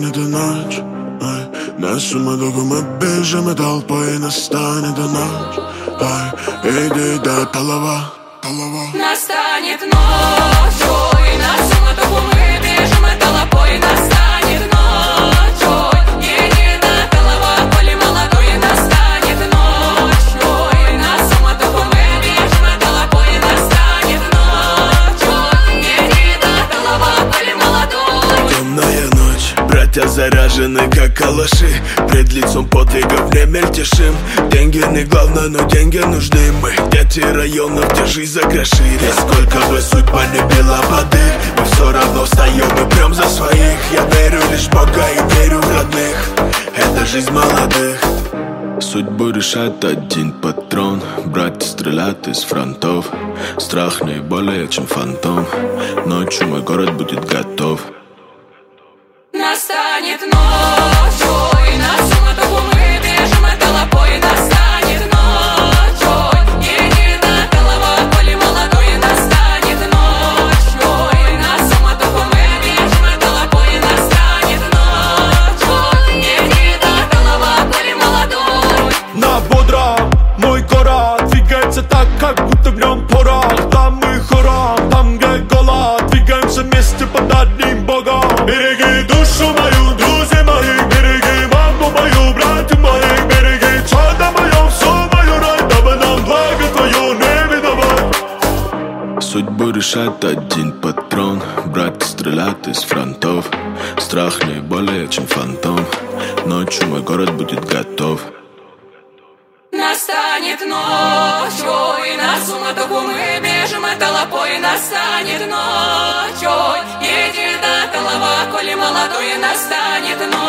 настанет ночь. Ай, на суматоху мы бежим и толпой, настанет ночь. Ай, иди до толова. Настанет ночь, ой, на суматоху мы бежим и толпой, настанет ночь, ой, иди до толова, поле молодое, настанет ночь, ой, на суматоху мы бежим и толпой, настанет ночь, ой, иди до толова, поле молодое. Темная ночь, братья заряжены как калаши, пред лицом подвигов не мельтешим. Деньги не главное, но деньги нужны. Мы дети районов, держись за гроши. И сколько бы судьба не била подых, мы все равно встаем и прям за своих. Я верю лишь в Бога и верю в родных. Это жизнь молодых. Судьбу решает один патрон. Братья стреляют из фронтов. Страх не более чем фантом. Ночью мой город будет готов. Настанет ночь, ой, на суматоху мы бежим и толпой, настанет ночь, ой, иди до толова, поле молодое, настанет ночь, ой, на суматоху мы бежим и толпой, настанет ночь, ой, иди до толова, поле молодое. На бодром мой город двигается так, как будто в нем порох. Там мы хором, там где голод, двигаемся вместе под одним Богом. Береги душу мою, друзья мои, береги маму мою, братья моих, береги чадо мое, все мое рай, дабы нам благо твое не видовать. Судьбу решает один патрон. Братья стреляют из фронтов. Страх не более чем фантом. Ночью мой город будет готов. Настанет ночь, ой, на суматоху мы бежим и толпой, настанет ночь, ой, иди до толова, коли молодое, настанет ночь.